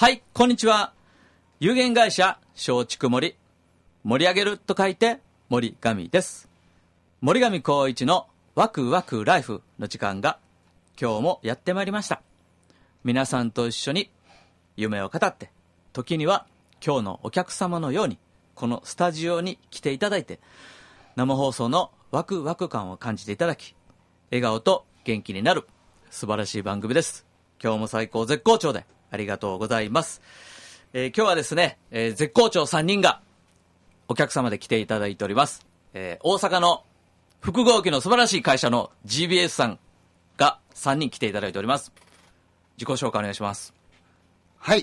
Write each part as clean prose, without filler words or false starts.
はい、こんにちは。有限会社松竹森、盛り上げると書いて森上です。森上光一のワクワクライフの時間が今日もやってまいりました。皆さんと一緒に夢を語って、時には今日のお客様のようにこのスタジオに来ていただいて、生放送のワクワク感を感じていただき、笑顔と元気になる素晴らしい番組です。今日も最高絶好調でありがとうございます。今日はですね、絶好調3人がお客様で来ていただいております。大阪の複合機の素晴らしい会社の GBS さんが3人来ていただいております。自己紹介お願いします。 はい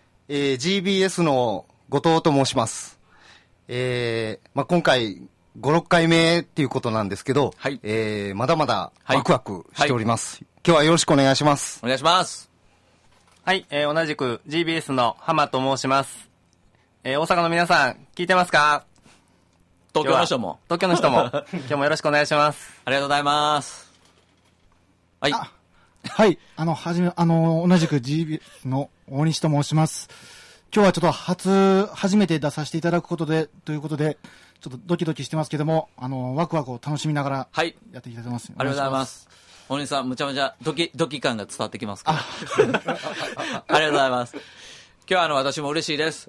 、GBS の後藤と申します。今回5、6回目っていうことなんですけど、 はい、 まだまだワクワクしております。今日はよろしくお願いします。 お願いします。 はい、同じく GBS の浜と申します。大阪の皆さん聞いてますか？ 東京の人も今日もよろしくお願いします。 ありがとうございます。はい。 はい、同じく GBS の大西と申します。今日はちょっと初めて出させていただくということで、ちょっとドキドキしてますけども、ワクワクを楽しみながらやっていきたいと思います。 ありがとうございます。大西さん、むちゃむちゃドキ感が伝わってきますから。ありがとうございます。今日は私も嬉しいです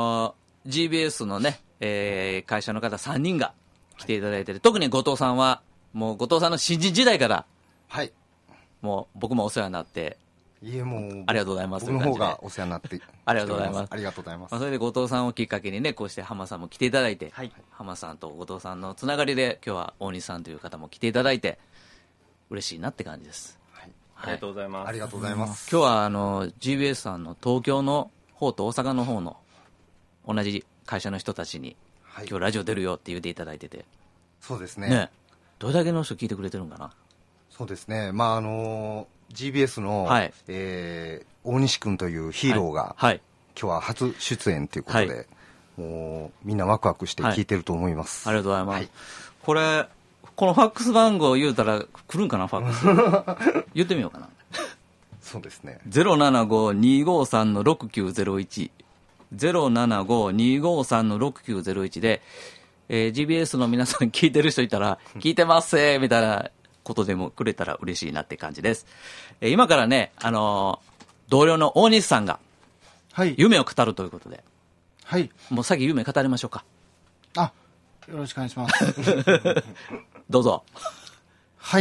。GBS のね、会社の方3人が来ていただいてて、特に後藤さんは、もう後藤さんの新人時代から、 はい。 もう僕もお世話になって、 いえ、もう、 ありがとうございます。 僕の方がお世話になって。 ありがとうございます。 ありがとうございます。 それで後藤さんをきっかけにね、こうして浜さんも来ていただいて、 はい、 浜さんと後藤さんのつながりで、今日は大西さんという方も来ていただいて、嬉しいなって感じです。 はい。 ありがとうございます。 ありがとうございます。 今日はGBS さんの東京の方と大阪の方の同じ会社の人たちに、 はい、 今日ラジオ出るよって言っていただいてて。 そうですね。 ね、どれだけの人聞いてくれてるんかな。 そうですね。GBS の、 はい、 大西くんというヒーローが、 はいはい、 今日は初出演ということで、はい、もうみんなワクワクして聞いてると思います。 はい、ありがとうございます。 はい、 このファックス番号言うたら来るんかな、ファックス。言ってみようかな。 そうですね。 075-253-6901。075-253-6901 で、GBS の皆さん聞いてる人いたら、聞いてますーみたいなことでもくれたら嬉しいなって感じです。今からね、同僚の大西さんが、夢を語るということで、 はい。 もう先夢語りましょうか。 よろしくお願いします。 どうぞ。 はい。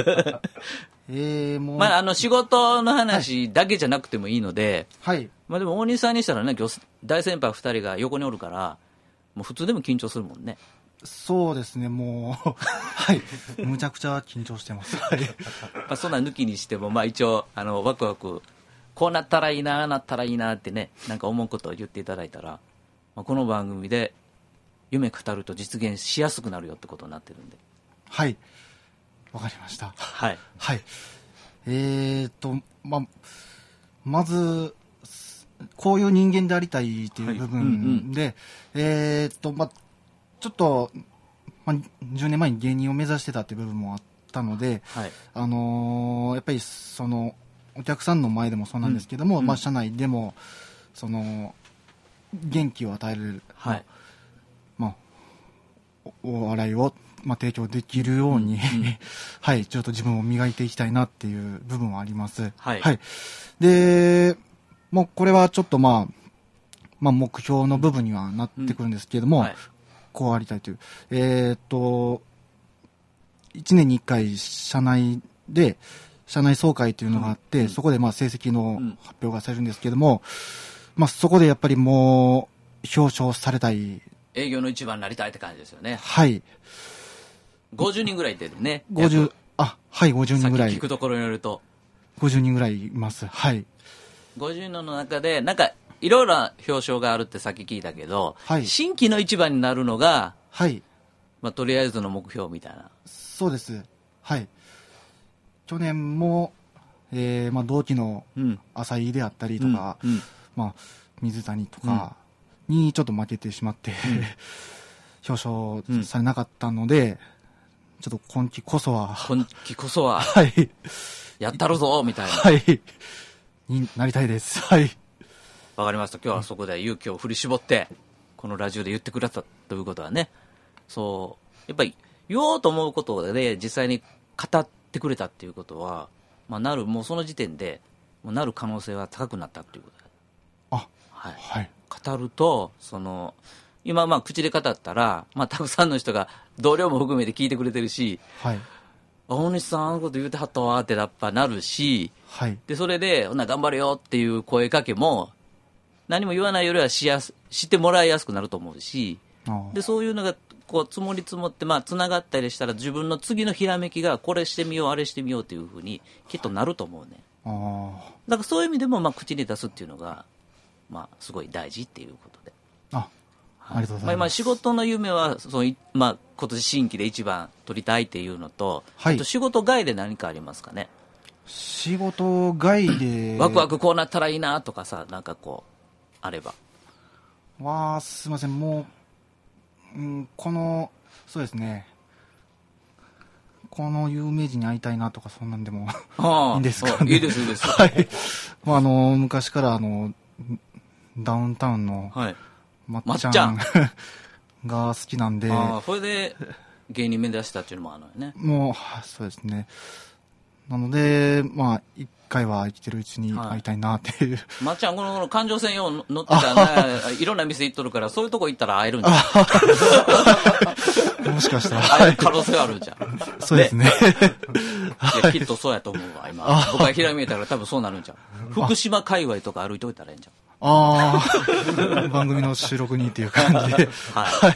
もう。仕事の話だけじゃなくてもいいので、 はい。 でも大西さんにしたらね、今日大先輩2人が横におるから、もう普通でも緊張するもんね。 そうですね、もう、はい。むちゃくちゃ緊張してます。はい。 そんな抜きにしても、一応、ワクワク、こうなったらいいな、なったらいいなってね、なんか思うことを言っていただいたら、この番組で夢語ると実現しやすくなるよってことになってるんで。 はい。わかりました。 はい。 はい。まず、こういう人間でありたいという部分で、ちょっと、10年前に芸人を目指してたっていう部分もあったので、 はい、 やっぱりお客さんの前でもそうなんですけども、社内でも、元気を与える、 はい、 お笑いを、提供できるように、はい、ちょっと自分を磨いていきたいなっていう部分はあります。 はい。 はい。で、もうこれはちょっと目標の部分にはなってくるんですけれども、こうありたいという。1年に1回社内総会というのがあって、そこで成績の発表がされるんですけれども、そこでやっぱりもう表彰されたい。 営業の一番になりたいって感じですよね。 はい。 50人ぐらいいてるね。 はい、50人ぐらい。 さっき聞くところによると。 50人ぐらいいます。はい。 50人の中で、なんか、いろいろな表彰があるってさっき聞いたけど、 はい、 新規の一番になるのが、 はい。 とりあえずの目標みたいな。 そうです。はい。去年も、同期の浅井であったりとか、水谷とかにちょっと負けてしまって、表彰されなかったので、ちょっと今期こそは、はい。 やったるぞみたいな。 はい。になりたいです。はい。 わかりました。今日はそこで勇気を振り絞って、このラジオで言ってくれたということはね、そう、やっぱり言おうと思うことで実際に語ってくれたっていうことは、まあ、もうその時点で、もうなる可能性は高くなったっていうことで。 あ、 はい。 はい。 語ると、今まあ口で語ったら、まあたくさんの人が同僚も含めて聞いてくれてるし、 はい。 大西さんあのこと言うてはったわってやっぱなるし、 はい。 で、それで、ほな頑張れよっていう声かけも、何も言わないよりはしてもらいやすくなると思うし、で、そういうのが、こう、積もり積もって、まあ、繋がったりしたら、自分の次のひらめきが、これしてみよう、あれしてみようっていうふうに、きっとなると思うね。だからそういう意味でも、まあ、口に出すっていうのが、まあ、すごい大事っていうことで。 ありがとうございます。 まあ、今、仕事の夢は、まあ、今年新規で一番取りたいっていうのと、 はい、 あと仕事外で何かありますかね。 仕事外で。 ワクワクこうなったらいいなとかさ、なんかこう、あれば。 すいません、もう、そうですね。この有名人に会いたいなとか、そんなんでもいいんですかね。 いいです、いいです。 はい。まあ、昔からダウンタウンの、 はい。 まっちゃんが好きなんで。 それで芸人目指したっていうのもあるのよね。 もう、そうですね。なので、まあ、一回は生きてるうちに会いたいなっていう。 まっちゃん、この環状線よう乗ってたらね、いろんな店行っとるから、そういうとこ行ったら会えるんじゃん。もしかしたら。 会える可能性はあるじゃん。 そうですね。 いや、きっとそうやと思うわ、今。僕はひらめいたから多分そうなるんじゃん。福島界隈とか歩いといたらいいんじゃん。 番組の収録にっていう感じで。 はい。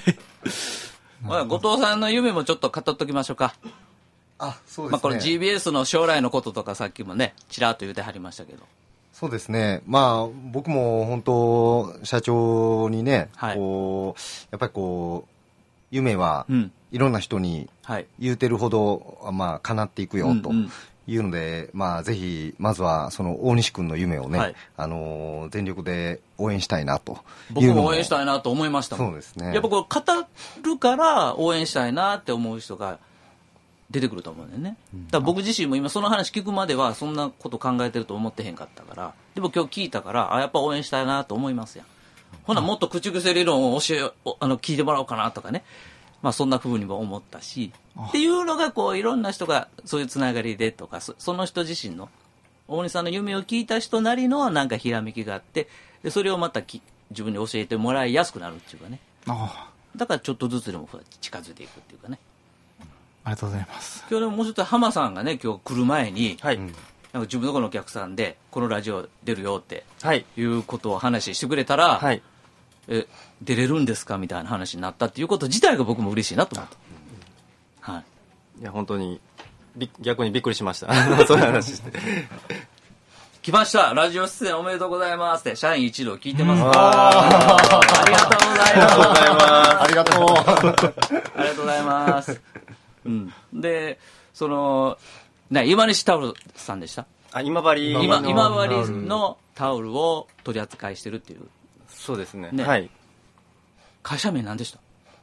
後藤さんの夢もちょっと語っときましょうか。 そうですね。 まあこれ GBS の将来のこととかさっきもね、ちらっと言ってはりましたけど。 そうですね。まあ、僕も本当、社長にね、 はい、 こう、やっぱりこう、夢は、いろんな人に言うてるほど、まあ、叶っていくよ、というので、まあ、ぜひ、まずは、その、大西君の夢をね、はい、全力で応援したいな、と僕も応援したいなと思いましたもん。 そうですね。 やっぱこれ、語るから応援したいなって思う人が、出てくると思うんだよね。だから僕自身も今その話聞くまではそんなこと考えてると思ってへんかったから、でも今日聞いたから、やっぱ応援したいなと思いますやん。ほなもっと口癖理論を聞いてもらおうかなとかね。まあそんな風にも思ったし、っていうのがこういろんな人がそういうつながりでとか、その人自身の、大西さんの夢を聞いた人なりのなんかひらめきがあって、でそれをまた自分に教えてもらいやすくなるっていうかね。だからちょっとずつでも近づいていくっていうかね。 ありがとうございます。 今日でももうちょっと浜さんがね、今日来る前に、 はい、 なんか自分のところのお客さんで、このラジオ出るよって、いうことを話してくれたら、 はい、 出れるんですかみたいな話になったっていうこと自体が僕も嬉しいなと思った。はい。 いや、本当に、逆にびっくりしました。そういう話して。 来ました。ラジオ出演おめでとうございますって、社員一同聞いてますか？ありがとうございます。 ありがとう。 ありがとうございます。で、今西タオルさんでした？ 今治のタオルを取り扱いしてるっていう。 そうですね。はい。 会社名何でした？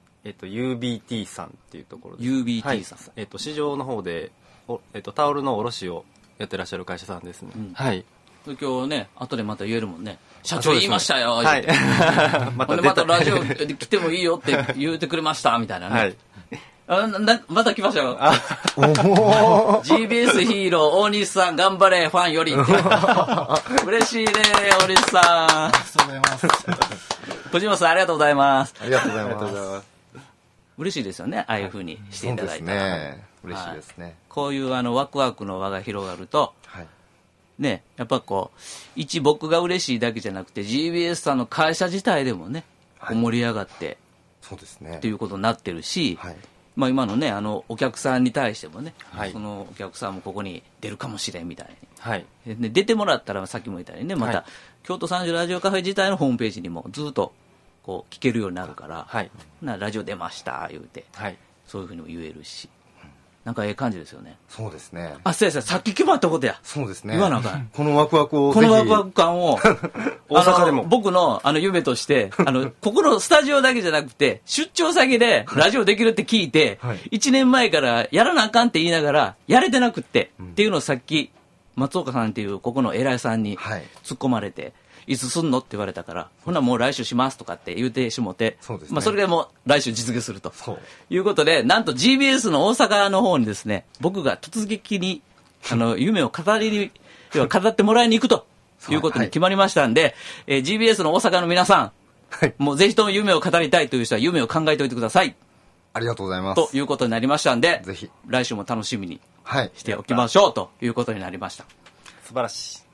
UBT さんっていうところです。 UBT さん。 市場の方で、タオルの卸をやってらっしゃる会社さんですね。はい。 今日ね、後でまた言えるもんね。社長言いましたよ。 はい。 またラジオ来てもいいよって言ってくれましたみたいなね。はい。また来ましたよ。GBS ヒーロー大西さん頑張れファンより嬉しいね大西さん。 ありがとうございます。 藤本さんありがとうございます。 ありがとうございます。 嬉しいですよね、ああいう風にしていただいたら。 そうですね。嬉しいですね。 こういうワクワクの輪が広がると、ね、やっぱこう僕が嬉しいだけじゃなくて GBS さんの会社自体でもね、盛り上がってそうですね。 っていうことになってるし、まあ今のねお客さんに対してもね、そのお客さんもここに出るかもしれんみたいに、で出てもらったらさっきも言ったようにね、また、京都30ラジオカフェ自体のホームページにもずっとこう聞けるようになるから、ラジオ出ました言うて、そういうふうにも言えるし、なんかええ感じですよね。 そうですね。 そうやさっき決まったことや。 そうですね。 言わなあかん。 このワクワクをこのワクワク感を大阪でも僕の夢としてここのスタジオだけじゃなくて出張先でラジオできるって聞いて、1年前からやらなあかんって言いながらやれてなくって、っていうのをさっき松岡さんっていうここの偉いさんに突っ込まれて、いつすんのって言われたから、ほんならもう来週しますとかって言うてしもて、それでもう来週実現するということで、なんと GBS の大阪の方にですね、僕が突撃に夢を語ってもらいに行くということに決まりましたんで、GBS の大阪の皆さん、もうぜひとも夢を語りたいという人は夢を考えておいてください。 ありがとうございます。 ということになりましたんで、 ぜひ来週も楽しみにしておきましょうということになりました。 素晴らしい。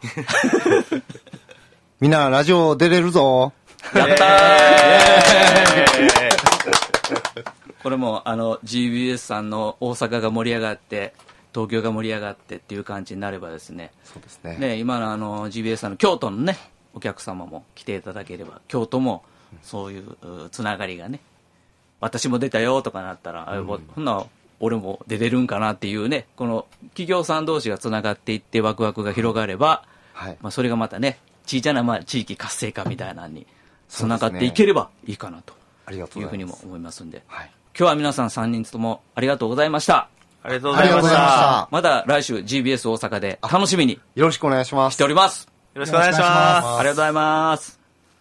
みんなラジオ出れるぞ。 やったーこれもGBS さんの大阪が盛り上がって東京が盛り上がってっていう感じになればですね。 そうですね。 今のGBS さんの京都のねお客様も来ていただければ、京都もそういうつながりがね、私も出たよとかなったら、ほんな俺も出れるんかなっていうね、この企業さん同士がつながっていってワクワクが広がれば、それがまたね小さな地域活性化みたいなのにつながっていければいいかなというふうにも思いますんで、今日は皆さん3人ともありがとうございました。 ありがとうございました。 まだ来週 GBS 大阪で楽しみによろしくお願いします。 しております。 よろしくお願いします。 ありがとうございます。